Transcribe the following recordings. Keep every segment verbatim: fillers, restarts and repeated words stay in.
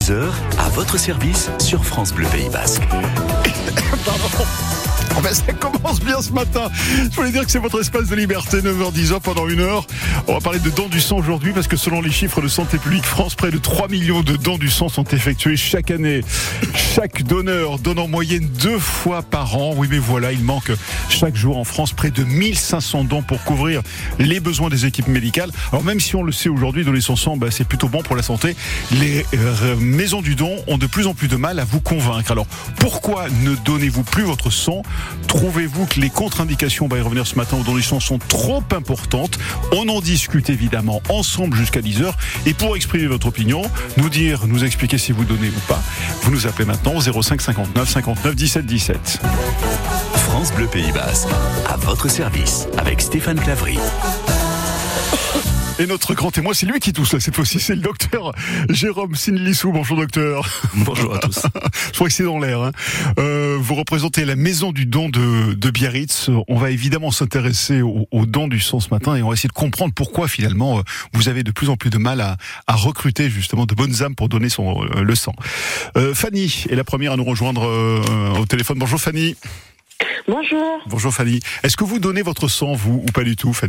dix heures, à votre service sur France Bleu Pays Basque. Pardon. Oh ben ça commence bien ce matin. Je voulais dire que c'est votre espace de liberté, neuf heures dix pendant une heure. On va parler de dons du sang aujourd'hui parce que selon les chiffres de Santé publique France, près de trois millions de dons du sang sont effectués chaque année. Chaque donneur donne en moyenne deux fois par an. Oui mais voilà, il manque chaque jour en France près de mille cinq cents dons pour couvrir les besoins des équipes médicales. Alors même si on le sait aujourd'hui, donner son sang, ben, c'est plutôt bon pour la santé. Les euh, maisons du don ont de plus en plus de mal à vous convaincre. Alors pourquoi ne donnez-vous plus votre sang ? Trouvez-vous que les contre-indications, on va y revenir ce matin, au don du sang sont trop importantes? On en discute évidemment ensemble jusqu'à dix heures. Et pour exprimer votre opinion, nous dire, nous expliquer si vous donnez ou pas, vous nous appelez maintenant au zéro cinq cinquante-neuf cinquante-neuf dix-sept dix-sept. France Bleu Pays Basque, à votre service, avec Stéphane Clavry. Et notre grand témoin, c'est lui qui tousse là cette fois-ci, c'est le docteur Jérôme Sinlissou. Bonjour docteur. Bonjour à tous. Je crois que c'est dans l'air. Hein. Euh, vous représentez la maison du don de, de Biarritz. On va évidemment s'intéresser au, au don du sang ce matin et on va essayer de comprendre pourquoi finalement vous avez de plus en plus de mal à, à recruter justement de bonnes âmes pour donner son, le sang. Euh, Fanny est la première à nous rejoindre euh, au téléphone. Bonjour Fanny. Bonjour. Bonjour Fanny. Est-ce que vous donnez votre sang vous ou pas du tout Fanny ?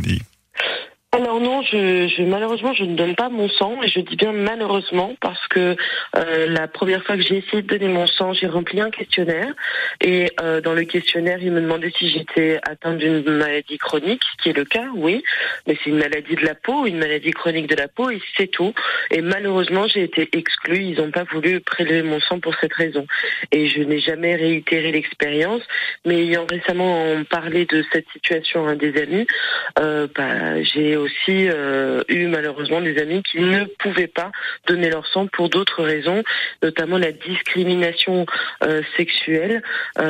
Alors non, je, je malheureusement je ne donne pas mon sang, et je dis bien malheureusement parce que euh, la première fois que j'ai essayé de donner mon sang, j'ai rempli un questionnaire et euh, dans le questionnaire il me demandait si j'étais atteinte d'une maladie chronique, ce qui est le cas, oui, mais c'est une maladie de la peau, une maladie chronique de la peau et c'est tout. Et malheureusement j'ai été exclue, ils n'ont pas voulu prélever mon sang pour cette raison. Et je n'ai jamais réitéré l'expérience, mais ayant récemment parlé de cette situation à des amis, euh, bah, j'ai aussi euh, eu malheureusement des amis qui ne pouvaient pas donner leur sang pour d'autres raisons, notamment la discrimination euh, sexuelle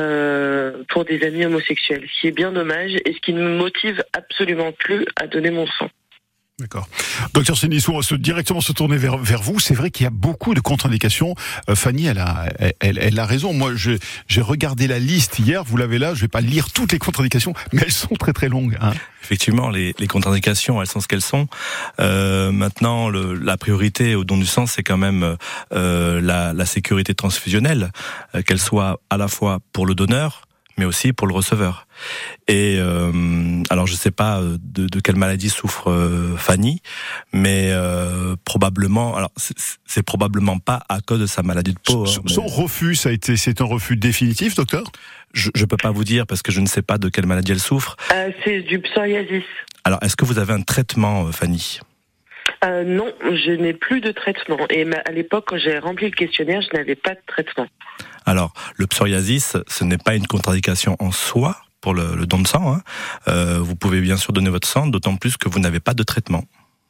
euh, pour des amis homosexuels, ce qui est bien dommage et ce qui ne me motive absolument plus à donner mon sang. D'accord. Docteur Sinlissou, on va se, directement se tourner vers, vers vous. C'est vrai qu'il y a beaucoup de contre-indications. Euh, Fanny, elle a, elle, elle a raison. Moi, je, j'ai regardé la liste hier. Vous l'avez là. Je ne vais pas lire toutes les contre-indications, mais elles sont très très longues. Hein. Effectivement, les, les contre-indications, elles sont ce qu'elles sont. Euh, maintenant, le, la priorité au don du sang, c'est quand même euh, la, la sécurité transfusionnelle, euh, qu'elle soit à la fois pour le donneur, mais aussi pour le receveur. Et euh, alors je sais pas de, de quelle maladie souffre euh, Fanny, mais euh, probablement, alors c'est, c'est probablement pas à cause de sa maladie de peau. Son, hein, son refus, ça a été, c'est un refus définitif, docteur ? Je, je peux pas vous dire parce que je ne sais pas de quelle maladie elle souffre. Euh, c'est du psoriasis. Alors est-ce que vous avez un traitement, Fanny ? Euh, non, je n'ai plus de traitement. Et à l'époque, quand j'ai rempli le questionnaire, je n'avais pas de traitement. Alors, le psoriasis, ce n'est pas une contre-indication en soi pour le, le don de sang. Hein. Euh, vous pouvez bien sûr donner votre sang, d'autant plus que vous n'avez pas de traitement.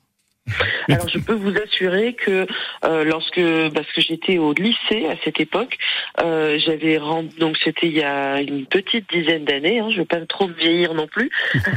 Alors je peux vous assurer que euh, lorsque parce que j'étais au lycée à cette époque, euh, j'avais rem... donc c'était il y a une petite dizaine d'années, hein, je veux pas trop vieillir non plus,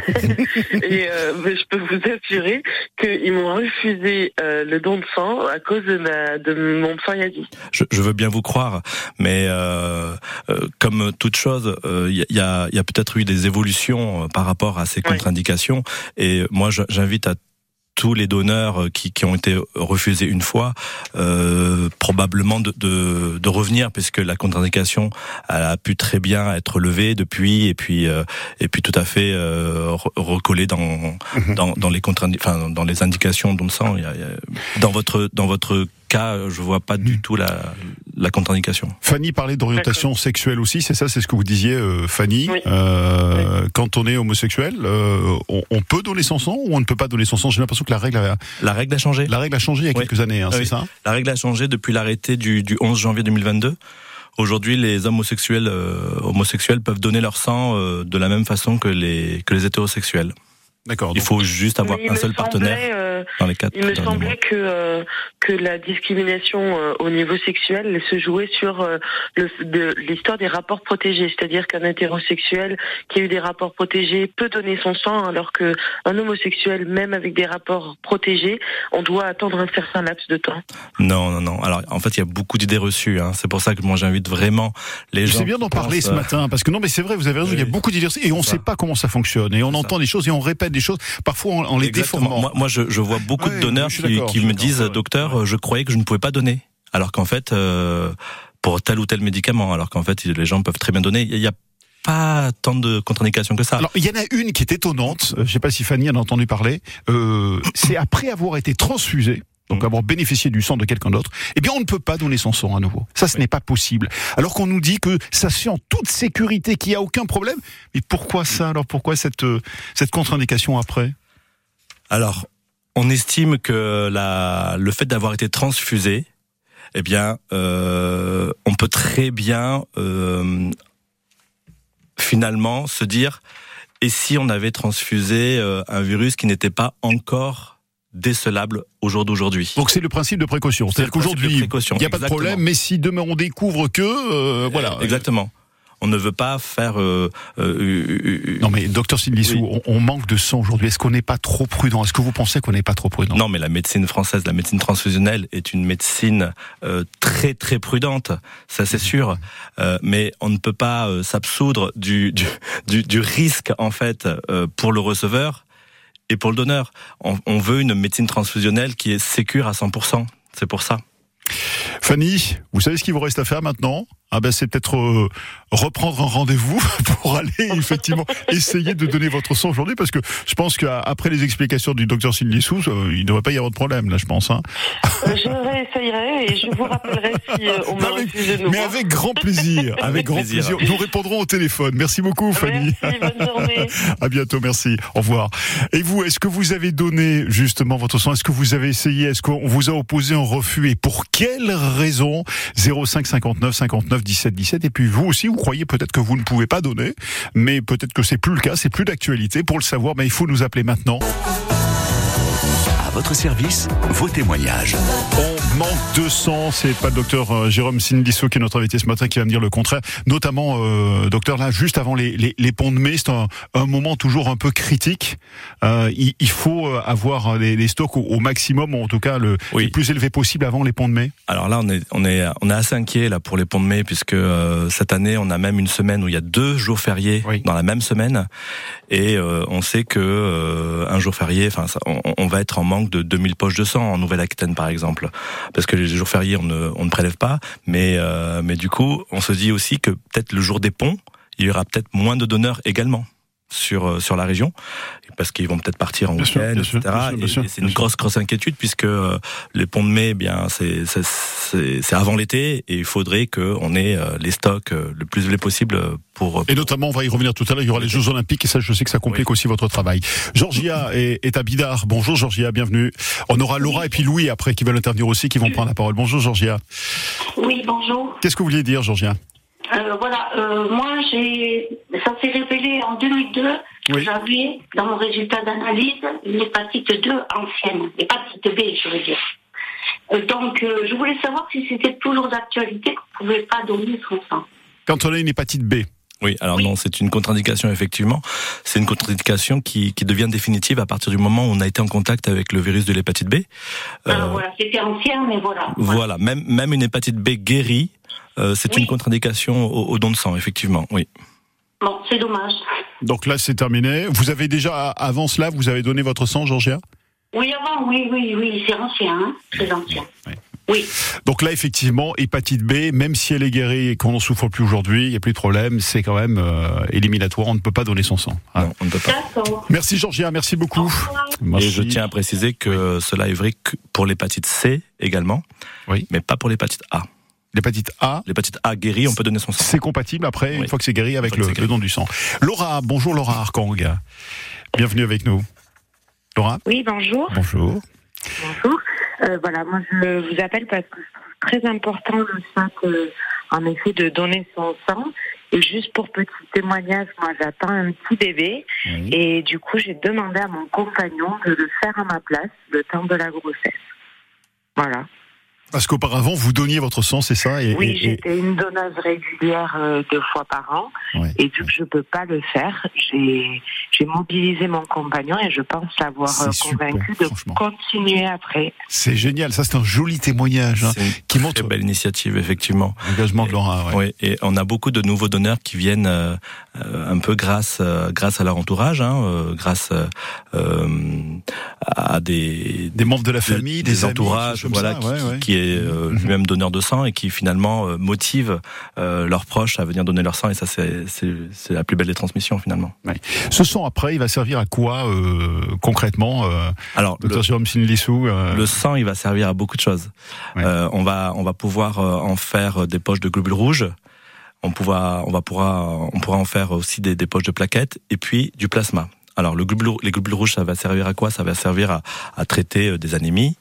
et euh, mais je peux vous assurer qu'ils m'ont refusé euh, le don de sang à cause de, ma, de mon psoriasis. Je, je veux bien vous croire, mais euh, euh, comme toute chose, il euh, y, y a, y a peut-être eu des évolutions par rapport à ces contre-indications, oui. Et moi j'invite à tous les donneurs qui, qui ont été refusés une fois, euh, probablement de, de, de revenir, puisque la contre-indication elle a pu très bien être levée depuis, et puis euh, et puis tout à fait euh, recollée dans, mm-hmm. dans dans les contre, enfin dans les indications don de sang. Il y a, il y a, dans votre dans votre cas, je vois pas du tout la la contre-indication. Fanny parlait d'orientation D'accord. sexuelle aussi, c'est ça, c'est ce que vous disiez, euh, Fanny. Oui. Euh, oui. Quand on est homosexuel, euh, on, on peut donner son sang ou on ne peut pas donner son sang ? J'ai l'impression que la règle a, la règle a changé. La règle a changé il y a oui. quelques années, hein, oui. c'est ça ? La règle a changé depuis l'arrêté du, du onze janvier deux mille vingt-deux. Aujourd'hui, les homosexuels, euh, homosexuels peuvent donner leur sang euh, de la même façon que les que les hétérosexuels. D'accord. Il faut juste avoir Mais un seul partenaire euh, dans les quatre. Il me semblait que euh, que la discrimination euh, au niveau sexuel se jouait sur euh, le, de, l'histoire des rapports protégés, c'est-à-dire qu'un hétérosexuel qui a eu des rapports protégés peut donner son sang, alors que un homosexuel, même avec des rapports protégés, on doit attendre un certain laps de temps. Non, non, non. Alors, en fait, il y a beaucoup d'idées reçues. Hein. C'est pour ça que moi, j'invite vraiment les gens. C'est bien d'en parler ce matin, parce que non, mais c'est vrai, vous avez raison. Oui. Il y a beaucoup d'idées et on ne sait pas comment ça fonctionne, et on c'est entend ça. Des choses et on répète des choses, parfois en, en les déformant. Moi, moi je, je vois beaucoup ouais, de donneurs qui, qui me disise, docteur, je croyais que je ne pouvais pas donner. alors qu'en fait, euh, pour tel ou tel médicament, alors qu'en fait, les gens peuvent très bien donner. Il y a pas tant de contre-indications que ça. Alors, il y en a une qui est étonnante, je ne sais pas si Fanny en a entendu parler, euh, c'est après avoir été transfusé, donc avoir bénéficié du sang de quelqu'un d'autre, eh bien on ne peut pas donner son sang à nouveau. Ça, ce oui. n'est pas possible. Alors qu'on nous dit que ça se fait en toute sécurité, qu'il n'y a aucun problème. Mais pourquoi ça? Alors pourquoi cette, cette contre-indication après? Alors, on estime que la, le fait d'avoir été transfusé, eh bien, euh, on peut très bien... Euh, finalement se dire, et si on avait transfusé euh, un virus qui n'était pas encore décelable au jour d'aujourd'hui. Donc c'est le principe de précaution. C'est-à-dire qu'aujourd'hui, il n'y a exactement. pas de problème, mais si demain on découvre que... Euh, voilà. Exactement. On ne veut pas faire... Euh, euh, non mais docteur Sindlissou, oui. on, on manque de sang aujourd'hui. Est-ce qu'on n'est pas trop prudent? Est-ce que vous pensez qu'on n'est pas trop prudent? Non, mais la médecine française, la médecine transfusionnelle est une médecine euh, très très prudente, ça c'est sûr. Euh, mais on ne peut pas euh, s'absoudre du, du, du, du risque en fait euh, pour le receveur et pour le donneur. On, on veut une médecine transfusionnelle qui est sécure à cent pour cent. C'est pour ça. Fanny, vous savez ce qu'il vous reste à faire maintenant? Ah ben c'est peut-être euh, reprendre un rendez-vous pour aller effectivement essayer de donner votre sang aujourd'hui, parce que je pense qu'après les explications du docteur Sindlissou, euh, il ne devrait pas y avoir de problème là, je pense. Hein. Euh, je réessayerai et je vous rappellerai si euh, on m'a refusé de nouveau. Mais avec grand plaisir, avec grand plaisir. plaisir. Nous répondrons au téléphone. Merci beaucoup, Fanny. Merci, bonne journée. À bientôt, merci. Au revoir. Et vous, est-ce que vous avez donné justement votre sang? Est-ce que vous avez essayé? Est-ce qu'on vous a opposé un refus? Et pour quelle raison? Zéro cinq cinquante-neuf cinquante-neuf dix-sept dix-sept. Et puis vous aussi, vous croyez peut-être que vous ne pouvez pas donner, mais peut-être que c'est plus le cas, c'est plus d'actualité. Pour le savoir, ben, il faut nous appeler maintenant. À votre service, vos témoignages. On manque de sang, c'est pas le docteur euh, Jérôme Sindlissou qui est notre invité ce matin qui va me dire le contraire. Notamment, euh, docteur, là, juste avant les, les, les ponts de mai, c'est un, un moment toujours un peu critique. Euh, il, il faut avoir les, les stocks au, au maximum, ou en tout cas le, oui. le plus élevé possible avant les ponts de mai. Alors là, on est, on est, on est assez inquiet là pour les ponts de mai, puisque euh, cette année, on a même une semaine où il y a deux jours fériés oui. dans la même semaine, et euh, on sait que euh, un jour férié, enfin, on, on va être en manque de deux mille poches de sang en Nouvelle-Aquitaine par exemple, parce que les jours fériés on ne, on ne prélève pas, mais euh, mais du coup on se dit aussi que peut-être le jour des ponts il y aura peut-être moins de donneurs également sur sur la région, parce qu'ils vont peut-être partir en week-end, et cetera. Bien sûr, bien sûr, et c'est une grosse grosse inquiétude, puisque euh, les ponts de mai, eh bien c'est, c'est c'est c'est avant l'été, et il faudrait que on ait euh, les stocks euh, le plus élevé possible pour, pour. Et notamment, on va y revenir tout à l'heure. Il y aura les Jeux Olympiques, et ça, je sais que ça complique oui. aussi votre travail. Georgia est, est à Bidart. Bonjour Georgia, bienvenue. On aura Laura oui. et puis Louis après qui veulent intervenir aussi, qui vont prendre la parole. Bonjour Georgia. Oui, bonjour. Qu'est-ce que vous vouliez dire, Georgia? Euh, voilà, euh, moi j'ai, ça s'est révélé en deux mille deux que oui. j'avais dans mon résultat d'analyse une hépatite deux ancienne, hépatite B, je veux dire. Euh, donc euh, je voulais savoir si c'était toujours d'actualité qu'on ne pouvait pas donner son sang. Quand on a une hépatite B. Oui, alors oui. non, c'est une contre-indication effectivement. C'est une contre-indication qui, qui devient définitive à partir du moment où on a été en contact avec le virus de l'hépatite B. Alors euh, voilà, c'était ancien, mais voilà. Voilà, même même une hépatite B guérie, euh, c'est oui. une contre-indication au, au don de sang, effectivement. Oui. Bon, c'est dommage. Donc là, c'est terminé. Vous avez déjà, avant cela, vous avez donné votre sang, Georgia? Oui, avant, oui, oui, oui, c'est ancien, hein, très ancien. Oui. Oui. Donc là, effectivement, hépatite B, même si elle est guérie et qu'on n'en souffre plus aujourd'hui, il n'y a plus de problème, c'est quand même euh, éliminatoire, on ne peut pas donner son sang. Non, on ne peut pas. D'accord. Merci Georgia, merci beaucoup. Merci. Et je tiens à préciser que oui. cela est vrai que pour l'hépatite C également, oui. mais pas pour l'hépatite A. L'hépatite A L'hépatite A guérie, on peut donner son sang. C'est compatible après, oui. une fois que c'est guéri, avec le, le don du sang. Laura, bonjour Laura Arkang. Bienvenue avec nous. Laura? Oui, bonjour. Bonjour. Bonjour. Euh, voilà, moi je vous appelle parce que c'est très important le fait, euh, en effet, de donner son sang. Et juste pour petit témoignage, moi j'attends un petit bébé oui. et du coup j'ai demandé à mon compagnon de le faire à ma place le temps de la grossesse. Voilà. Parce qu'auparavant, vous donniez votre sang, c'est ça? et, Oui, et, j'étais une donneuse régulière euh, deux fois par an. Ouais, et vu ouais. que je ne peux pas le faire, j'ai, j'ai mobilisé mon compagnon et je pense l'avoir euh, convaincu super, de continuer après. C'est génial, ça c'est un joli témoignage. Hein, c'est une qui montre très belle initiative, effectivement. L'engagement de Laura, ouais. Oui, et on a beaucoup de nouveaux donneurs qui viennent euh, un peu grâce, euh, grâce à leur entourage, hein, euh, grâce euh, à des... Des membres de la famille, des, des entourages, amis, voilà, ça, qui, ouais, ouais. qui, est est euh, lui-même donneur de sang et qui finalement euh, motive euh, leurs proches à venir donner leur sang, et ça c'est, c'est, c'est la plus belle des transmissions finalement. Oui. Ce sang après, il va servir à quoi euh, concrètement euh, Alors, docteur Jérôme Sinlissou euh... le sang, il va servir à beaucoup de choses. Oui. Euh, on va on va pouvoir en faire des poches de globules rouges. On pourra, on va pourra, on pourra en faire aussi des, des poches de plaquettes et puis du plasma. Alors le globule, les globules rouges, ça va servir à quoi? Ça va servir à, à traiter des anémies,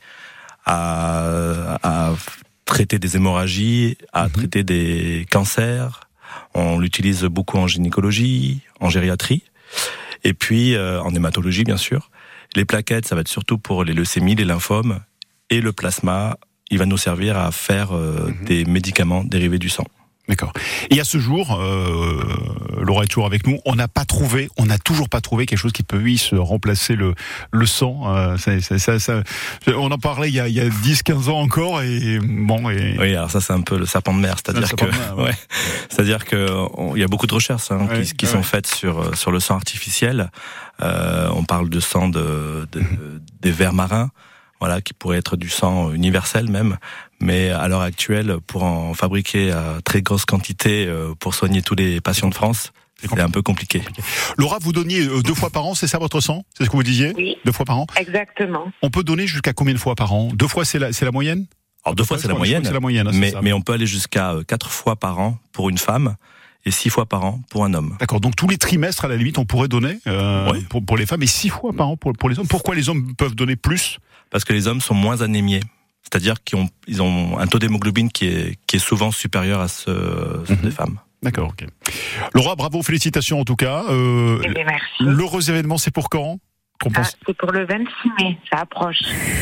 à, à traiter des hémorragies, à mmh. traiter des cancers. On l'utilise beaucoup en gynécologie, en gériatrie, et puis euh, en hématologie bien sûr. Les plaquettes, ça va être surtout pour les leucémies, les lymphomes, et le plasma, il va nous servir à faire euh, mmh. des médicaments dérivés du sang. D'accord. Et à ce jour, euh, Laura est toujours avec nous, on n'a pas trouvé, on n'a toujours pas trouvé quelque chose qui puisse remplacer le, le sang. Euh, ça, ça, ça, ça, on en parlait il y a, il y a dix quinze ans encore, et bon. Et... Oui, alors ça c'est un peu le serpent de mer, c'est-à-dire que, mer, ouais. Ouais, c'est-à-dire que on, il y a beaucoup de recherches hein, ouais, qui, qui ouais. sont faites sur sur le sang artificiel. Euh, on parle de sang de, de, de des vers marins. Voilà, qui pourrait être du sang universel même, mais à l'heure actuelle, pour en fabriquer à très grosse quantité pour soigner tous les patients de France, c'est, c'est un peu compliqué. compliqué. Laura, vous donniez deux fois par an, c'est ça votre sang? C'est ce que vous disiez? Oui. Deux fois par an? Exactement. On peut donner jusqu'à combien de fois par an? Deux fois, c'est la, c'est la moyenne? Alors deux fois, c'est la moyenne, c'est la moyenne, hein, mais, c'est mais on peut aller jusqu'à quatre fois par an pour une femme, et six fois par an pour un homme. D'accord, donc tous les trimestres, à la limite, on pourrait donner euh, oui. pour, pour les femmes, et six fois par an pour, pour les hommes. Pourquoi les hommes peuvent donner plus? Parce que les hommes sont moins anémiés. C'est-à-dire qu'ils ont, ils ont un taux d'hémoglobine qui est, qui est souvent supérieur à ceux, ceux mm-hmm. des femmes. D'accord, ok. Laura, bravo, félicitations en tout cas. Euh, eh bien, merci. L'heureux événement, c'est pour quand? Ah, pense... C'est pour le vingt-six mai, ça approche.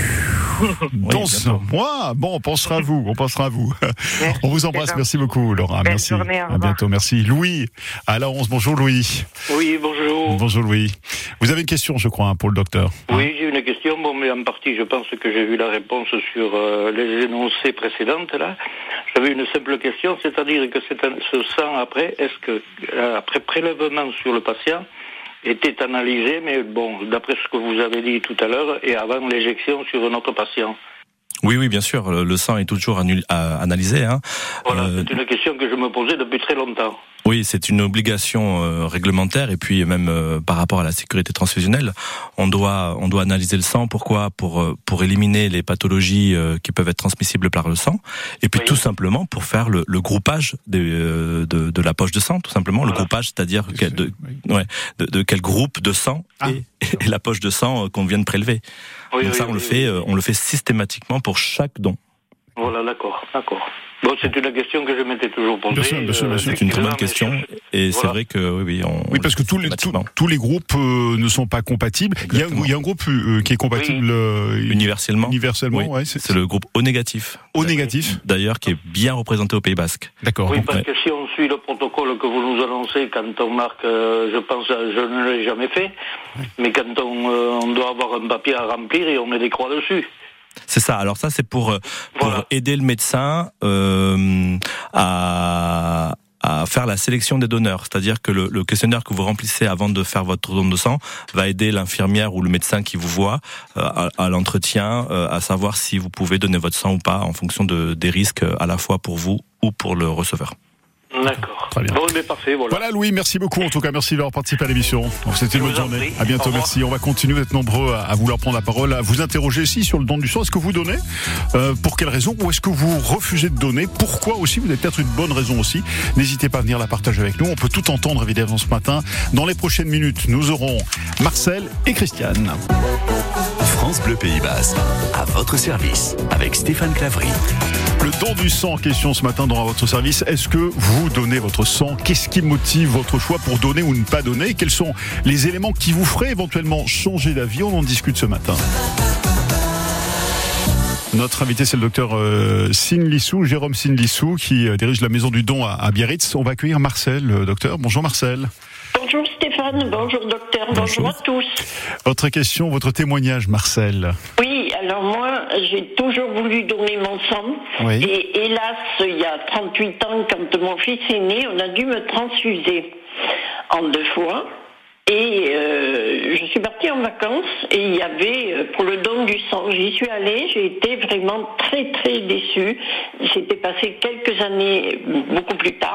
Dans ce mois, bon, on pensera à vous, on pensera à vous. Merci, on vous embrasse, merci beaucoup, Laura. Belle merci. Journée, à bientôt, merci. Louis, à la onze, bonjour Louis. Oui, bonjour. Bonjour Louis. Vous avez une question, je crois, pour le docteur. Oui, j'ai une question, bon, mais en partie, je pense que j'ai eu la réponse sur euh, les énoncés précédentes, là. J'avais une simple question, c'est-à-dire que c'est un, ce sang après, est-ce que, euh, après prélèvement sur le patient, était analysé, mais bon, d'après ce que vous avez dit tout à l'heure, et avant l'éjection sur notre patient. Oui, oui, bien sûr, le sang est toujours annul- à analysé. Hein. Voilà, euh, c'est une question que je me posais depuis très longtemps. Oui, c'est une obligation euh, réglementaire, et puis même euh, par rapport à la sécurité transfusionnelle, on doit on doit analyser le sang. Pourquoi? Pour pour éliminer les pathologies euh, qui peuvent être transmissibles par le sang, et puis oui. tout simplement pour faire le, le groupage de, euh, de de la poche de sang, tout simplement. Voilà. Le groupage, c'est-à-dire que de, oui. ouais, de, de quel groupe de sang ah. et, et la poche de sang qu'on vient de prélever. Oui, Donc oui, ça, on oui, le fait, oui. on le fait systématiquement pour chaque don. Voilà, d'accord, d'accord. Bon, c'est une question que je m'étais toujours posée. Bien sûr, bien sûr, bien sûr. C'est une très bonne question, et voilà. C'est vrai que oui, oui, on. Oui, parce que tous les tous, tous les groupes euh, ne sont pas compatibles. Il y, a, il y a un groupe euh, qui est compatible oui. euh, universellement. Universellement, oui. ouais. C'est, c'est le groupe O négatif. O négatif. D'ailleurs, qui est bien représenté au Pays Basque. D'accord. Oui, donc, parce ouais. que si on suit le protocole que vous nous annoncez, quand on marque, euh, je pense, je ne l'ai jamais fait, ouais. mais quand on, euh, on doit avoir un papier à remplir et on met des croix dessus. C'est ça. Alors ça, c'est pour pour voilà. aider le médecin euh, à à faire la sélection des donneurs. C'est-à-dire que le, le questionnaire que vous remplissez avant de faire votre don de sang va aider l'infirmière ou le médecin qui vous voit euh, à, à l'entretien euh, à savoir si vous pouvez donner votre sang ou pas en fonction de des risques à la fois pour vous ou pour le receveur. D'accord. Très bien. Bon, mais parfait, voilà. Voilà, Louis, merci beaucoup. En tout cas, merci d'avoir participé à l'émission. Donc, c'était une bonne journée. À bientôt, merci. On va continuer d'être nombreux à, à vouloir prendre la parole, à vous interroger aussi sur le don du sang. Est-ce que vous donnez euh, Pour quelle raison? Ou est-ce que vous refusez de donner? Pourquoi aussi? Vous avez peut-être une bonne raison aussi. N'hésitez pas à venir la partager avec nous. On peut tout entendre, évidemment, ce matin. Dans les prochaines minutes, nous aurons Marcel et Christiane. France Bleu Pays Basque, à votre service, avec Stéphane Clavry. Le don du sang en question ce matin dans votre service. Est-ce que vous donnez votre sang? Qu'est-ce qui motive votre choix pour donner ou ne pas donner? Quels sont les éléments qui vous feraient éventuellement changer d'avis? On en discute ce matin. Notre invité, c'est le docteur euh, Sinlissou, Jérôme Sinlissou, qui euh, dirige la maison du don à, à Biarritz. On va accueillir Marcel, le docteur. Bonjour Marcel. Bonjour Stéphane, bonjour docteur, bonjour, bonjour à tous. Votre question, votre témoignage, Marcel. Oui, alors moi, j'ai toujours voulu donner mon sang. Oui. Et hélas, il y a trente-huit ans, quand mon fils est né, on a dû me transfuser en deux fois. Et euh, je suis partie en vacances et il y avait pour le don du sang. J'y suis allée, j'ai été vraiment très très déçue. C'était passé quelques années beaucoup plus tard.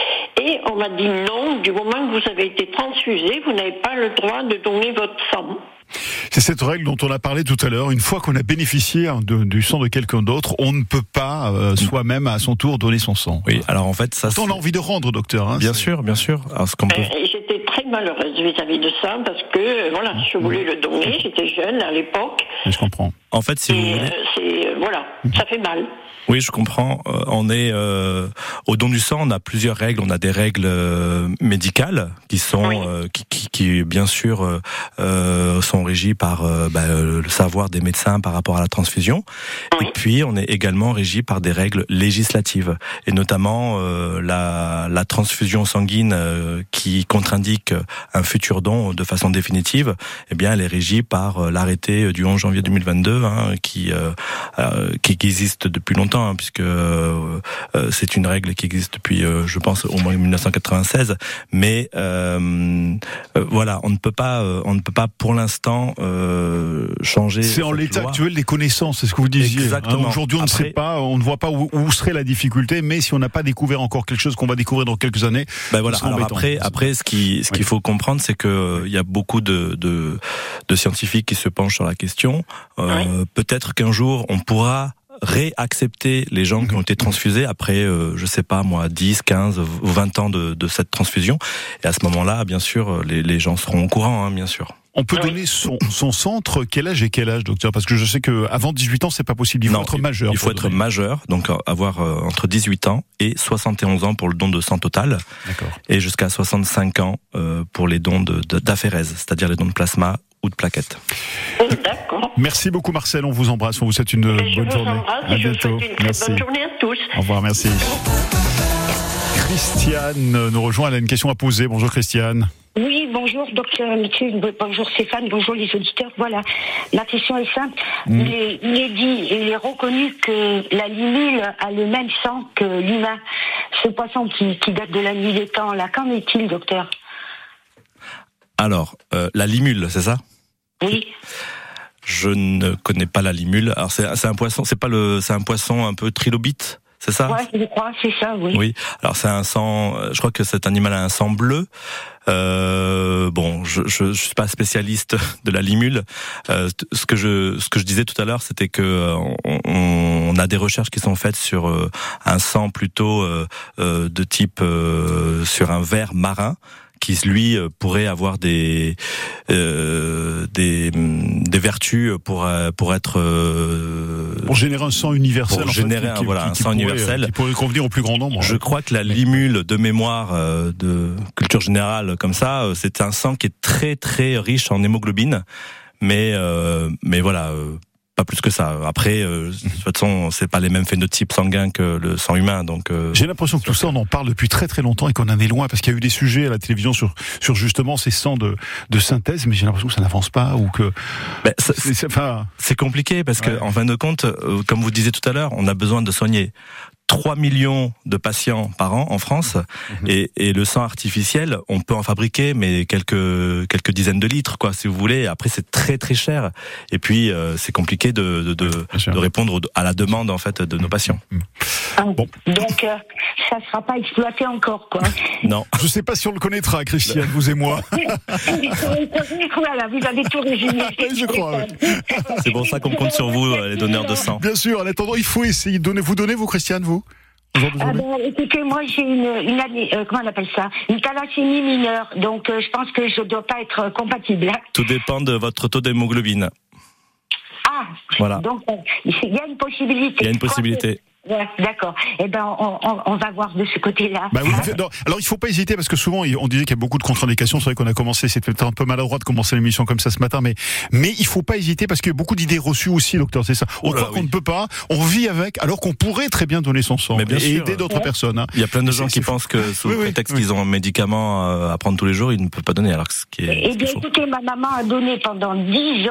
Et on m'a dit non, du moment que vous avez été transfusé, vous n'avez pas le droit de donner votre sang. C'est cette règle dont on a parlé tout à l'heure. Une fois qu'on a bénéficié de, du sang de quelqu'un d'autre, on ne peut pas euh, soi-même à son tour donner son sang. Oui, alors en fait, ça. On a envie de rendre, docteur. Hein, bien c'est... sûr, bien sûr. Alors, ce qu'on peut... Et j'étais très malheureuse vis-à-vis de ça parce que voilà, je voulais le donner. J'étais jeune à l'époque. Je comprends. En fait, si et vous voulez... euh, c'est euh, voilà, ça fait mal. Oui, je comprends. Euh, on est euh, au don du sang, on a plusieurs règles. On a des règles euh, médicales qui sont, oui. euh, qui, qui, qui bien sûr euh, euh, sont régies par euh, bah, le savoir des médecins par rapport à la transfusion. Oui. Et puis, on est également régi par des règles législatives, et notamment euh, la, la transfusion sanguine euh, qui contre-indique un futur don de façon définitive. Eh bien, elle est régie par euh, l'arrêté du onze janvier deux mille vingt-deux, hein, qui, euh, euh, qui qui existe depuis longtemps. Hein, puisque euh, euh, c'est une règle qui existe depuis, euh, je pense, au moins mille neuf cent quatre-vingt-seize. Mais euh, euh, voilà, on ne peut pas, euh, on ne peut pas pour l'instant euh, changer. C'est en l'état actuel des connaissances, c'est ce que vous disiez. Exactement. Hein, aujourd'hui, on Après, ne sait pas, on ne voit pas où, où serait la difficulté, mais si on n'a pas découvert encore quelque chose qu'on va découvrir dans quelques années, ben voilà. Alors après, après, ce qui, ce qu'il oui. faut comprendre, c'est que euh, il y a beaucoup de, de, de scientifiques qui se penchent sur la question. Euh, oui. Peut-être qu'un jour, on pourra réaccepter les gens qui ont été transfusés après, euh, je sais pas moi, dix, quinze, vingt ans de, de cette transfusion. Et à ce moment-là, bien sûr, les, les gens seront au courant, hein, bien sûr. On peut donner son, son centre, quel âge et quel âge, docteur? Parce que je sais que avant dix-huit ans, c'est pas possible. Il faut non, être majeur. Il faut être donner. majeur, donc avoir euh, entre dix-huit ans et soixante et onze ans pour le don de sang total. D'accord. Et jusqu'à soixante-cinq ans euh, pour les dons de, de, d'aphérèse, c'est-à-dire les dons de plasma ou de plaquettes. D'accord. Merci beaucoup, Marcel. On vous embrasse. On vous souhaite une je bonne vous journée. Embrasse à et bientôt. Je vous souhaite une merci. Bonne journée à tous. Au revoir. Merci. Christiane nous rejoint. Elle a une question à poser. Bonjour, Christiane. Oui, bonjour docteur Michel, bonjour Stéphane, bonjour les auditeurs. Voilà, la question est simple. Mmh. Il, est, il est dit et il est reconnu que la limule a le même sang que l'humain. Ce poisson qui, qui date de la nuit des temps, là, qu'en est-il, docteur? Alors, euh, la limule, c'est ça? Oui. Je ne connais pas la limule. Alors c'est, c'est un poisson, c'est pas le, c'est un poisson un peu trilobite. C'est ça? Ouais, je crois, c'est ça, oui. Oui. Alors c'est un sang. Je crois que cet animal a un sang bleu. Euh, bon, je, je, je suis pas spécialiste de la limule. Euh, ce que je, ce que je disais tout à l'heure, c'était que on, on a des recherches qui sont faites sur euh, un sang plutôt euh, euh, de type euh, sur un ver marin, qui lui pourrait avoir des euh, des des vertus pour pour être euh, pour générer un sang universel, pour générer en fait, qui, un, voilà qui, un qui sang pourrait, universel qui pourrait convenir au plus grand nombre. Je ouais. crois que la limule de mémoire euh, de culture générale comme ça, euh, c'est un sang qui est très très riche en hémoglobine, mais euh, mais voilà. Euh, Pas plus que ça. Après, euh, de toute façon, c'est pas les mêmes phénotypes sanguins que le sang humain, donc. Euh, J'ai l'impression que tout ça, on en parle depuis très très longtemps et qu'on en est loin, parce qu'il y a eu des sujets à la télévision sur sur justement ces sangs de de synthèse, mais j'ai l'impression que ça n'avance pas ou que. Ben, ça, c'est, c'est, enfin, c'est compliqué parce ouais. que, en fin de compte, euh, comme vous disiez tout à l'heure, on a besoin de soigner trois millions de patients par an en France, mmh. et, et le sang artificiel, on peut en fabriquer, mais quelques quelques dizaines de litres, quoi, si vous voulez. Après, c'est très très cher, et puis euh, c'est compliqué de de, de, de répondre à la demande en fait de nos patients. Mmh. Ah, bon. Donc, euh, ça ne sera pas exploité encore, quoi. Non. Je ne sais pas si on le connaîtra, Christiane, vous et moi. Voilà, vous avez tout résumé. Je crois. Oui. C'est pour ça qu'on compte sur vous, les donneurs de sang. Bien sûr. En attendant, il faut essayer de donner. Vous donnez, vous, Christiane, vous? Ah ben, écoutez, moi j'ai une, une euh, comment on appelle ça, une thalassémie mineure, donc euh, je pense que je ne dois pas être euh, compatible. Hein. Tout dépend de votre taux d'hémoglobine. Ah, voilà. Donc il euh, y a une possibilité. Il y a une possibilité. Ouais, d'accord. Eh ben, on, on, on va voir de ce côté-là. Bah oui, non, alors, il faut pas hésiter parce que souvent, on disait qu'il y a beaucoup de contre-indications. C'est vrai qu'on a commencé, c'était peut-être un peu maladroit de commencer l'émission comme ça ce matin, mais, mais il faut pas hésiter parce qu'il y a beaucoup d'idées reçues aussi, docteur. C'est ça. On oh là, croit oui. qu'on ne peut pas, on vit avec, alors qu'on pourrait très bien donner son sang et sûr. aider d'autres ouais. personnes. Hein. Il y a plein de gens c'est, qui c'est pensent que sous oui, prétexte oui. qu'ils ont un médicament à prendre tous les jours, ils ne peuvent pas donner. Alors ce qui est. Eh bien, écoutez, ma maman a donné pendant dix ans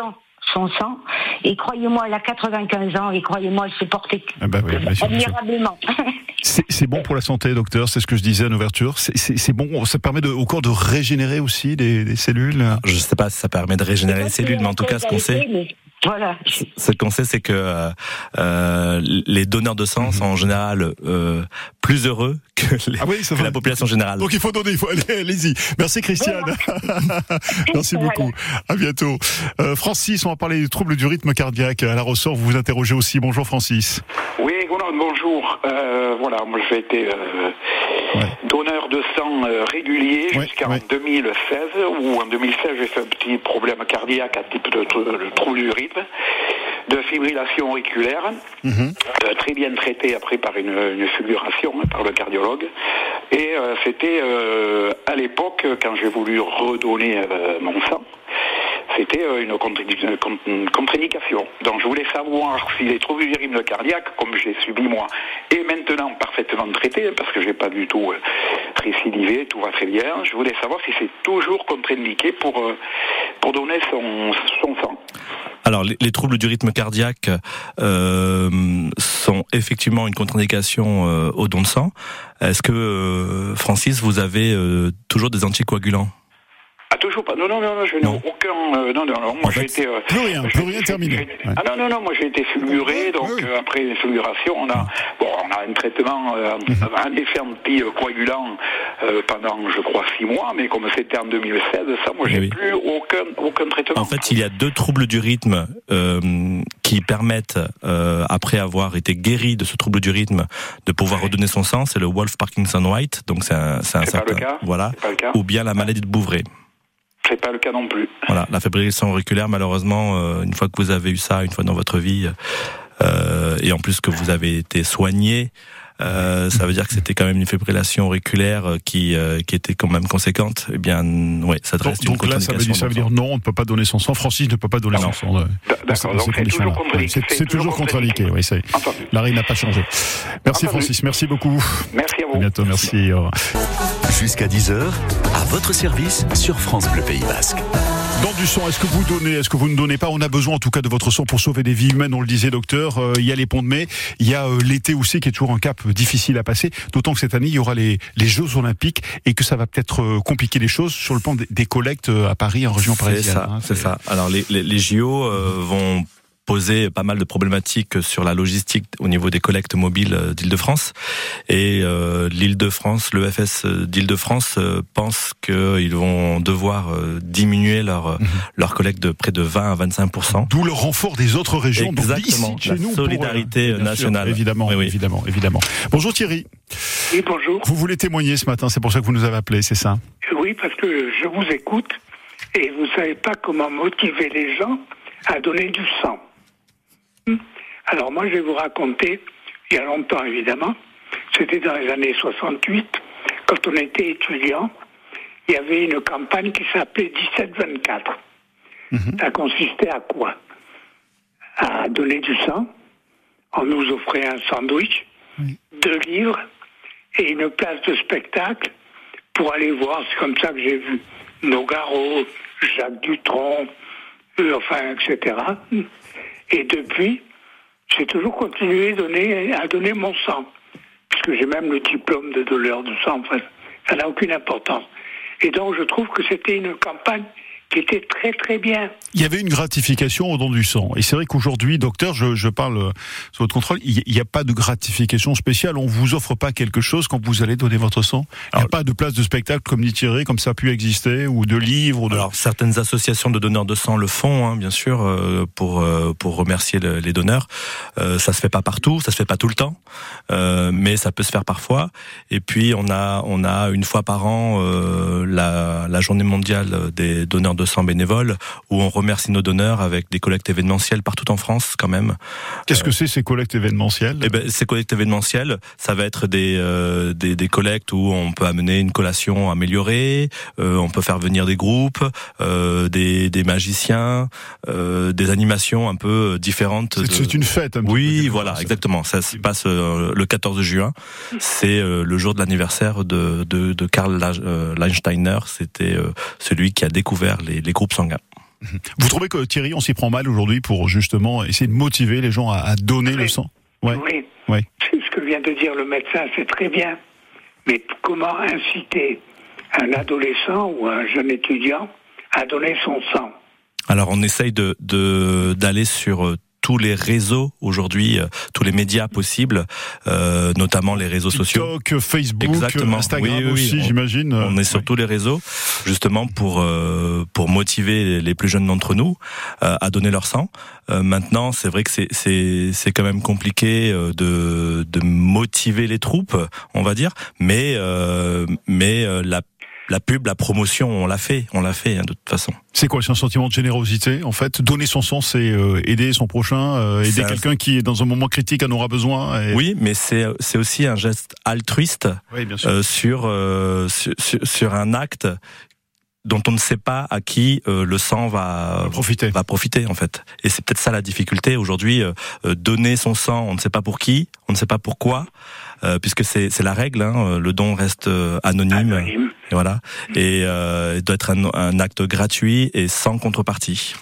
son sang. Et croyez-moi, elle a quatre-vingt-quinze ans, et croyez-moi, elle s'est portée ah bah oui, admirablement. C'est, c'est bon pour la santé, docteur, c'est ce que je disais en ouverture. C'est, c'est, c'est bon, ça permet de, au corps de régénérer aussi des, des cellules. Je ne sais pas si ça permet de régénérer les cellules, mais en tout cas, ce qu'on sait, voilà. ce qu'on sait, c'est que euh, les donneurs de sang sont en général euh, plus heureux que, les, ah oui, que la population générale. Donc il faut donner, il faut aller, allez-y. Merci Christiane. Voilà. Merci beaucoup. À bientôt. Euh, Francis, on va parler des troubles du rythme cardiaque. À la ressort, vous vous interrogez aussi. Bonjour Francis. Oui, bonjour. Euh, voilà, moi j'ai été euh, ouais. donneur de sang euh, régulier ouais, jusqu'en ouais. deux mille seize, où en deux mille seize j'ai fait un petit problème cardiaque à type de, de, de trouble du rythme, de fibrillation auriculaire, mm-hmm. euh, très bien traité après par une, une fulguration hein, par le cardiologue. Et euh, c'était euh, à l'époque, quand j'ai voulu redonner euh, mon sang, c'était une contre-indication. Donc je voulais savoir si les troubles du rythme cardiaque, comme j'ai subi moi, est maintenant parfaitement traité, parce que j'ai pas du tout récidivé, tout va très bien. Je voulais savoir si c'est toujours contre-indiqué pour, pour donner son, son sang. Alors, les, les troubles du rythme cardiaque euh, sont effectivement une contre-indication euh, au don de sang. Est-ce que, euh, Francis, vous avez euh, toujours des anticoagulants ? Ah, toujours pas. Non, non, non, non je n'ai non. aucun. Euh, non, non, non. Moi, en fait, j'ai été. Euh, plus rien, plus rien terminé. Ouais. Ah, non, non, non. Moi, j'ai été fulguré. Donc, oui. euh, après une fulguration, on a, bon, on a un traitement, euh, mm-hmm. un effet anticoagulant euh, pendant, je crois, six mois. Mais comme c'était en deux mille seize, ça, moi, j'ai oui. plus aucun, aucun traitement. En fait, il y a deux troubles du rythme euh, qui permettent, euh, après avoir été guéri de ce trouble du rythme, de pouvoir redonner son sang. C'est le Wolff-Parkinson-White. Donc, c'est un, c'est un c'est certain. Pas le cas. Voilà. C'est pas le cas. Ou bien la maladie de Bouvray. C'est pas le cas non plus. Voilà, la fibrillation auriculaire, malheureusement, euh, une fois que vous avez eu ça, une fois dans votre vie, euh, et en plus que vous avez été soigné, euh, ça veut dire que c'était quand même une fibrillation auriculaire qui euh, qui était quand même conséquente. Eh bien, ouais, ça reste donc, une donc là, ça veut dire, ça veut dire non, on ne peut pas donner son sang. Francis ne peut pas donner son sang. D'accord. Donc c'est toujours contre-indiqué. C'est toujours contre-indiqué. Oui, c'est. La règle n'a pas changé. Merci Francis, merci beaucoup. Merci à vous. À bientôt, merci. Jusqu'à dix heures, à votre service sur France Bleu Pays Basque. Dans du sang, est-ce que vous donnez, est-ce que vous ne donnez pas ? On a besoin en tout cas de votre sang pour sauver des vies humaines, on le disait docteur. Euh, il y a les ponts de mai, il y a euh, l'été aussi qui est toujours un cap difficile à passer, d'autant que cette année il y aura les, les Jeux Olympiques et que ça va peut-être euh, compliquer les choses sur le plan des, des collectes à Paris, en région parisienne. C'est ça, hein, c'est, c'est ça. Alors les, les, les J O euh, vont poser pas mal de problématiques sur la logistique au niveau des collectes mobiles d'Île-de-France. Et euh, l'Île-de-France, le F S d'Île-de-France euh, pense qu'ils vont devoir euh, diminuer leur, mmh. leur collecte de près de vingt à vingt-cinq pour cent. D'où le renfort des autres régions. Exactement, donc la chez nous solidarité pour, euh, nationale. Sûr, évidemment, oui, oui. évidemment, évidemment. Bonjour Thierry. Oui, bonjour. Vous voulez témoigner ce matin, c'est pour ça que vous nous avez appelé, c'est ça ? Oui, parce que je vous écoute et vous ne savez pas comment motiver les gens à donner du sang. Alors moi je vais vous raconter, il y a longtemps évidemment, c'était dans les années soixante-huit, quand on était étudiant, il y avait une campagne qui s'appelait dix-sept vingt-quatre. Mmh. Ça consistait à quoi ? À donner du sang, on nous offrait un sandwich, oui. deux livres et une place de spectacle pour aller voir, c'est comme ça que j'ai vu Nogaro, Jacques Dutronc, euh, enfin, et cetera. Et depuis, j'ai toujours continué à donner, à donner mon sang, puisque j'ai même le diplôme de donneur de sang. Enfin, ça n'a aucune importance. Et donc, je trouve que c'était une campagne qui était très très bien. Il y avait une gratification au don du sang. Et c'est vrai qu'aujourd'hui, docteur, je, je parle sous votre contrôle, il n'y a pas de gratification spéciale. On ne vous offre pas quelque chose quand vous allez donner votre sang. Il n'y a pas de place de spectacle comme dit Thierry, comme ça a pu exister, ou de livres. Ou de... Alors, certaines associations de donneurs de sang le font, hein, bien sûr, euh, pour, euh, pour remercier le, les donneurs. Euh, ça se fait pas partout, ça se fait pas tout le temps, euh, mais ça peut se faire parfois. Et puis, on a, on a une fois par an euh, la, la journée mondiale des donneurs de sang bénévoles, où on remercie nos donneurs avec des collectes événementielles partout en France, quand même. Qu'est-ce que c'est ces collectes événementielles ? Eh ben, ces collectes événementielles, ça va être des, euh, des des collectes où on peut amener une collation améliorée, euh, on peut faire venir des groupes, euh, des des magiciens, euh, des animations un peu différentes. C'est, de... c'est une fête. Un oui, peu voilà, exactement. Ça se passe euh, le quatorze juin. C'est euh, le jour de l'anniversaire de de, de Karl Leinsteiner. C'était euh, celui qui a découvert les, les groupes sanguins. Vous trouvez que Thierry, on s'y prend mal aujourd'hui pour justement essayer de motiver les gens à, à donner oui. le sang? Ouais. Oui. Ouais. C'est ce que vient de dire le médecin, c'est très bien. Mais comment inciter un adolescent ou un jeune étudiant à donner son sang? Alors on essaye de, de d'aller sur tous les réseaux aujourd'hui, euh, tous les médias possibles, euh, notamment les réseaux sociaux. TikTok, Facebook, Exactement. Instagram oui, oui, aussi, oui. j'imagine. On est sur oui. tous les réseaux, justement pour euh, pour motiver les plus jeunes d'entre nous euh, à donner leur sang. Euh, maintenant, c'est vrai que c'est c'est c'est quand même compliqué euh, de de motiver les troupes, on va dire, mais euh, mais euh, la La pub, la promotion, on l'a fait, on l'a fait hein, de toute façon. C'est quoi? C'est un sentiment de générosité, en fait. Donner son sang, c'est euh, aider son prochain, euh, aider un... quelqu'un qui est dans un moment critique en aura besoin. Et... Oui, mais c'est c'est aussi un geste altruiste oui, bien sûr. Euh, sur, euh, sur sur un acte dont on ne sait pas à qui euh, le sang va profiter. va profiter en fait. Et c'est peut-être ça la difficulté aujourd'hui. Euh, donner son sang, on ne sait pas pour qui, on ne sait pas pourquoi, euh, puisque c'est c'est la règle. Hein, le don reste euh, anonyme. Anonyme. Et voilà. Et euh, il doit être un, un acte gratuit et sans contrepartie.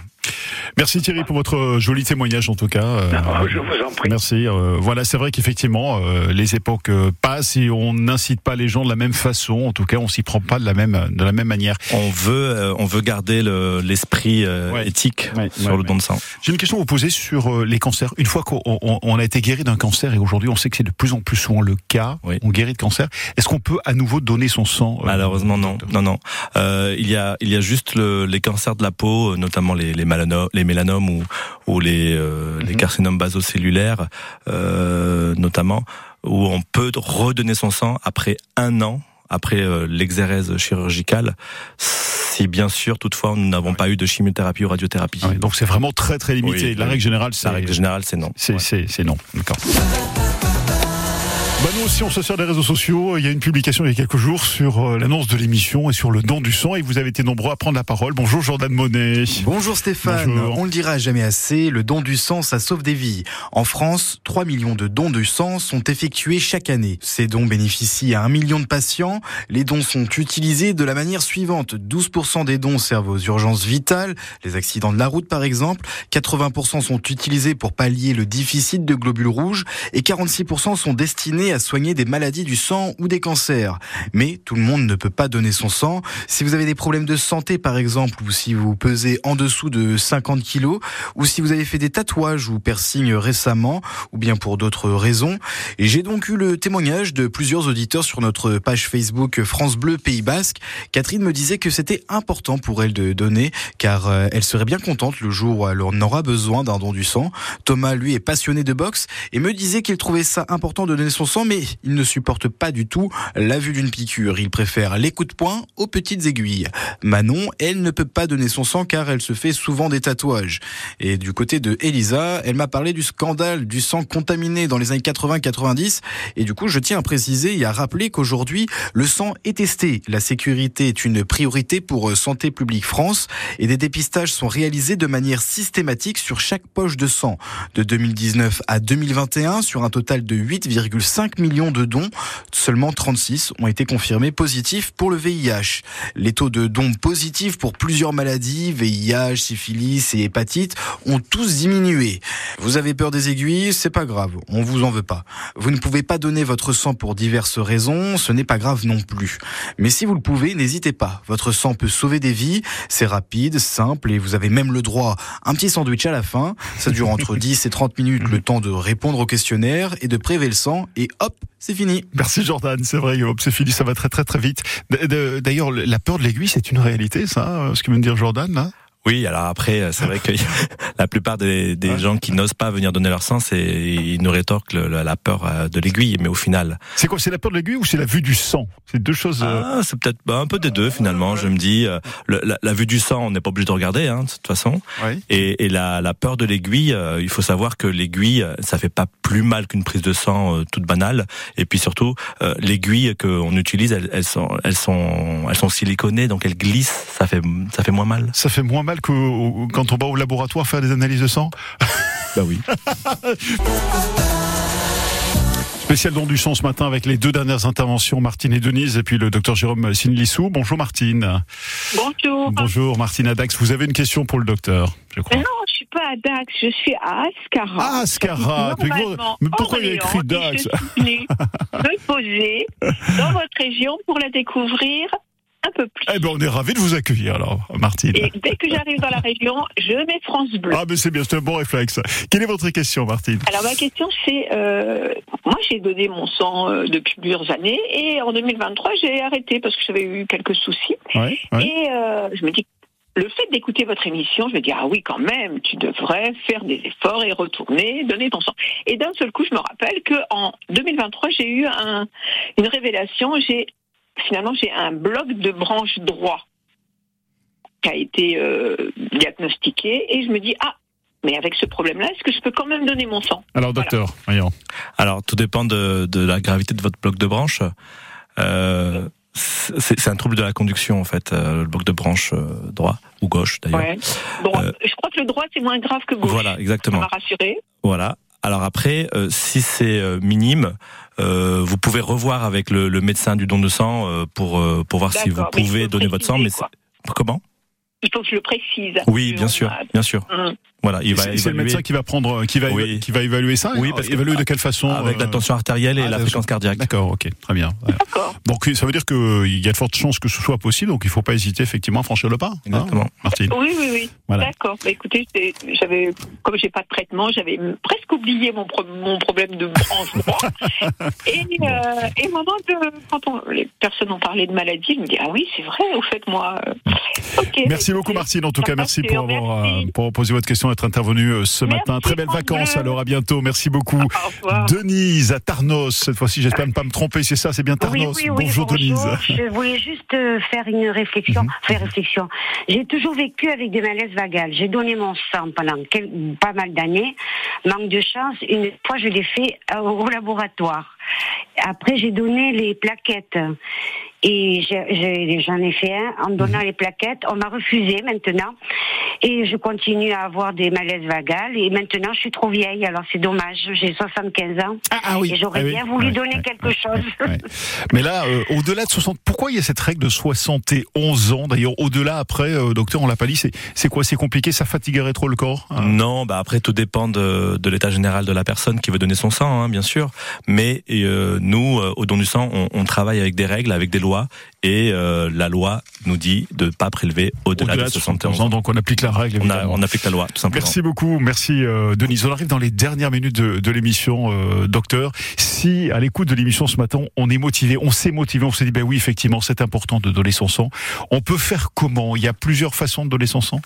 Merci Thierry pour votre joli témoignage en tout cas. Euh, non, je vous en prie. Merci. Euh, voilà, c'est vrai qu'effectivement, euh, les époques euh, passent et on n'incite pas les gens de la même façon. En tout cas, on s'y prend pas de la même de la même manière. On veut euh, on veut garder le, l'esprit euh, ouais. éthique ouais, sur ouais, le don ouais. de sang. J'ai une question à vous poser sur euh, les cancers. Une fois qu'on on, on a été guéri d'un cancer et aujourd'hui on sait que c'est de plus en plus souvent le cas, oui. on guérit de cancer. Est-ce qu'on peut à nouveau donner son sang? euh, Malheureusement non, non, non. Euh, il y a il y a juste le, les cancers de la peau, notamment les les mélanomes, les mélanomes ou ou les euh, mm-hmm. les carcinomes basocellulaires, euh, notamment, où on peut redonner son sang après un an, après euh, l'exérèse chirurgicale, si bien sûr toutefois nous n'avons pas eu de chimiothérapie ou radiothérapie. Ouais, donc c'est vraiment très très limité. Oui, la oui. règle générale, c'est la règle générale, c'est non. C'est ouais. c'est c'est non. D'accord. Bah nous aussi on se sert des réseaux sociaux. Il y a une publication il y a quelques jours sur euh, l'annonce de l'émission et sur le don du sang et vous avez été nombreux à prendre la parole. Bonjour Jordan Monet. Bonjour Stéphane. Bonjour. On le dira jamais assez, le don du sang ça sauve des vies. En France, trois millions de dons de sang sont effectués chaque année. Ces dons bénéficient à un million de patients. Les dons sont utilisés de la manière suivante. douze pour cent des dons servent aux urgences vitales, les accidents de la route par exemple. quatre-vingts pour cent sont utilisés pour pallier le déficit de globules rouges et quarante-six pour cent sont destinés à soigner des maladies du sang ou des cancers. Mais tout le monde ne peut pas donner son sang. Si vous avez des problèmes de santé par exemple, ou si vous pesez en dessous de cinquante kilos, ou si vous avez fait des tatouages ou piercings récemment, ou bien pour d'autres raisons. Et j'ai donc eu le témoignage de plusieurs auditeurs sur notre page Facebook France Bleu Pays Basque. Catherine me disait que c'était important pour elle de donner, car elle serait bien contente le jour où elle en aura besoin d'un don du sang. Thomas, lui, est passionné de boxe et me disait qu'il trouvait ça important de donner son sang, mais il ne supporte pas du tout la vue d'une piqûre. Il préfère les coups de poing aux petites aiguilles. Manon, elle ne peut pas donner son sang car elle se fait souvent des tatouages. Et du côté de Elisa, elle m'a parlé du scandale du sang contaminé dans les années quatre-vingts quatre-vingt-dix. Et du coup, je tiens à préciser et à rappeler qu'aujourd'hui, le sang est testé. La sécurité est une priorité pour Santé publique France et des dépistages sont réalisés de manière systématique sur chaque poche de sang. De deux mille dix-neuf à deux mille vingt et un, sur un total de huit virgule cinq millions de dons, seulement trente-six ont été confirmés positifs pour le V I H. Les taux de dons positifs pour plusieurs maladies, V I H, syphilis et hépatite, ont tous diminué. Vous avez peur des aiguilles, c'est pas grave, on vous en veut pas. Vous ne pouvez pas donner votre sang pour diverses raisons, ce n'est pas grave non plus. Mais si vous le pouvez, n'hésitez pas. Votre sang peut sauver des vies, c'est rapide, simple et vous avez même le droit à un petit sandwich à la fin. Ça dure entre dix et trente minutes, le temps de répondre au questionnaire et de prélever le sang et hop, c'est fini. Merci Jordan, c'est vrai, hop, c'est fini, ça va très très très vite. D'ailleurs, la peur de l'aiguille, c'est une réalité, ça, ce que vient de dire Jordan, là? Oui, alors après, c'est vrai que la plupart des, des gens qui n'osent pas venir donner leur sang, c'est ils nous rétorquent le, la peur de l'aiguille, mais au final. C'est quoi? C'est la peur de l'aiguille ou c'est la vue du sang? C'est deux choses. Ah, c'est peut-être bah, un peu des deux finalement. Je me dis, le, la, la vue du sang, on n'est pas obligé de regarder, hein, de toute façon. Oui. Et, et la, la peur de l'aiguille, euh, il faut savoir que l'aiguille, ça fait pas plus mal qu'une prise de sang euh, toute banale. Et puis surtout, euh, l'aiguille qu'on utilise, elles, elles sont, elles sont, elles sont siliconées, donc elles glissent. Ça fait, ça fait moins mal. Ça fait moins mal que quand on va au laboratoire faire des analyses de sang. Bah oui. Spécial don du sang ce matin avec les deux dernières interventions, Martine et Denise, et puis le docteur Jérôme Sinlissou. Bonjour Martine. Bonjour. Bonjour Martine à Dax. Vous avez une question pour le docteur, je crois. Non, je suis pas à Dax, je suis à Ascara. Ah, Ascara. Mais pourquoi il y a écrit Dax? Je suis venue me poser dans votre région pour la découvrir un peu plus. Eh ben, on est ravis de vous accueillir alors, Martine. Et dès que j'arrive dans la région, je mets France Bleu. Ah, mais c'est bien, c'est un bon réflexe. Quelle est votre question, Martine? Alors, ma question, c'est, euh, moi, j'ai donné mon sang euh, depuis plusieurs années, et en deux mille vingt-trois, j'ai arrêté parce que j'avais eu quelques soucis. Ouais, ouais. Et euh, je me dis, le fait d'écouter votre émission, je me dis, ah oui, quand même, tu devrais faire des efforts et retourner, donner ton sang. Et d'un seul coup, je me rappelle qu'en deux mille vingt-trois, j'ai eu un, une révélation. J'ai Finalement, j'ai un bloc de branche droit qui a été euh, diagnostiqué, et je me dis, ah, mais avec ce problème-là, est-ce que je peux quand même donner mon sang? Alors, docteur, voilà. Voyons. Alors, tout dépend de, de la gravité de votre bloc de branche. Euh, c'est, c'est un trouble de la conduction, en fait, euh, le bloc de branche euh, droit ou gauche, d'ailleurs. Ouais. Bon, euh, je crois que le droit, c'est moins grave que gauche. Voilà, exactement. Ça m'a rassuré. Voilà. Alors après, euh, si c'est euh, minime, euh, vous pouvez revoir avec le, le médecin du don de sang euh, pour euh, pour voir D'accord, si vous pouvez donner votre sang. Mais c'est... comment? Il faut que je le précise. Oui, bien sûr, a... bien sûr. Mmh. Voilà, il va c'est, évaluer... c'est le médecin qui va prendre, qui va, oui. qui va évaluer ça. Oui, parce évaluer de quelle façon? Avec euh... la tension artérielle et ah, la fréquence cardiaque. D'accord, ok, très bien. D'accord. Donc ça veut dire qu'il y a de fortes chances que ce soit possible, donc il ne faut pas hésiter effectivement à franchir le pas. Exactement. Hein, Martine. Oui, oui, oui. Voilà. D'accord. Bah, écoutez, j'avais, comme j'ai pas de traitement, j'avais presque oublié mon, pro, mon problème de branche droite. et, bon. euh, et au moment de, quand on, les personnes ont parlé de maladie, je me dis ah oui, c'est vrai. Au fait, moi. Euh... Okay, merci beaucoup, Martine. En tout cas, merci pour avoir merci. Euh, pour poser votre question, être intervenue euh, ce merci matin. Très belles vacances. Alors à bientôt. Merci beaucoup. Au revoir. Denise à Tarnos. Cette fois-ci, j'espère ne pas me tromper. C'est ça, c'est bien Tarnos. Oui, oui, oui, bonjour, bonjour Denise. Je voulais juste euh, faire une réflexion. Mm-hmm. Faire réflexion. J'ai toujours vécu avec des malaises vagales. J'ai donné mon sang pendant quel, pas mal d'années. Manque de chance. Une fois, je l'ai fait euh, au laboratoire. Après, j'ai donné les plaquettes. Et j'ai, j'ai, j'en ai fait un en donnant mmh. les plaquettes. On m'a refusé maintenant. Et je continue à avoir des malaises vagales. Et maintenant, je suis trop vieille. Alors, c'est dommage. J'ai soixante-quinze ans. Ah, ah oui. Et j'aurais ah, bien oui. voulu ouais, donner ouais, quelque ouais, chose. Ouais, ouais. Mais là, euh, au-delà de soixante, pourquoi il y a cette règle de soixante et onze ans? D'ailleurs, au-delà, après, euh, docteur, on l'a pas dit, c'est, c'est quoi? C'est compliqué? Ça fatiguerait trop le corps? hein Non, bah après, tout dépend de, de l'état général de la personne qui veut donner son sang, hein, bien sûr. Mais euh, nous, euh, au don du sang, on, on travaille avec des règles, avec des lois. Et euh, la loi nous dit de ne pas prélever au-delà, au-delà de soixante et onze ans. Donc on applique la règle, évidemment. On, a, on applique la loi, tout simplement. Merci beaucoup, merci euh, Denise. On arrive dans les dernières minutes de, de l'émission, euh, docteur. Si, à l'écoute de l'émission ce matin, on est motivé, on s'est motivé, on s'est dit, ben oui, effectivement, c'est important de donner son sang. On peut faire comment? Il y a plusieurs façons de donner son sang?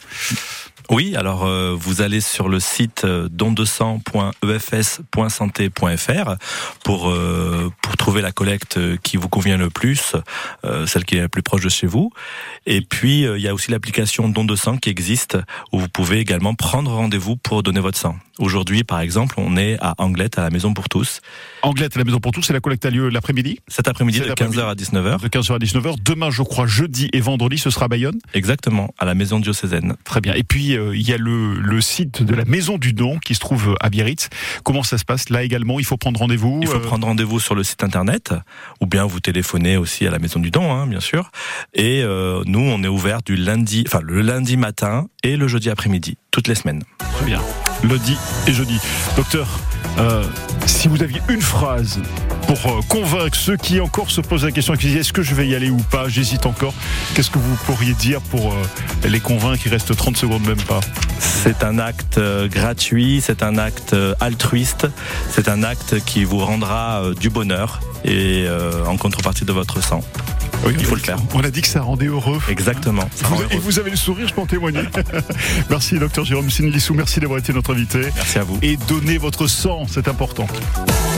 Oui, alors euh, vous allez sur le site euh, don de sang point e f s point santé point f r pour euh, pour trouver la collecte qui vous convient le plus, euh, celle qui est la plus proche de chez vous. Et puis il euh, y a aussi l'application Don de sang qui existe, où vous pouvez également prendre rendez-vous pour donner votre sang. Aujourd'hui, par exemple, on est à Anglette, à la Maison pour tous. Anglette, à la Maison pour tous, et la collecte a lieu l'après-midi? Cet après-midi, de quinze heures à dix-neuf heures. De quinze heures à dix-neuf heures. Demain, je crois, jeudi et vendredi, ce sera à Bayonne? Exactement, à la Maison diocésaine. Très bien. Et puis, euh, il y a le, le site de la Maison du Don qui se trouve à Biarritz. Comment ça se passe? Là également, il faut prendre rendez-vous? Il faut euh... prendre rendez-vous sur le site internet, ou bien vous téléphonez aussi à la Maison du Don, hein, bien sûr. Et euh, nous, on est ouvert du lundi, enfin le lundi matin et le jeudi après-midi, toutes les semaines. Très bien. Lundi et jeudi. Docteur, euh, si vous aviez une phrase pour euh, convaincre ceux qui encore se posent la question et qui disent est-ce que je vais y aller ou pas, j'hésite encore, qu'est-ce que vous pourriez dire pour euh, les convaincre? Il reste trente secondes même pas. C'est un acte euh, gratuit, c'est un acte euh, altruiste, c'est un acte qui vous rendra euh, du bonheur et euh, en contrepartie de votre sang. Oui, il faut le faire. On a dit que ça rendait heureux. Exactement. Ça vous, et vous avez le sourire, je peux en témoigner. Merci, docteur Jérôme Sinlissou. Merci d'avoir été notre invité. Merci à vous. Et donnez votre sang, c'est important.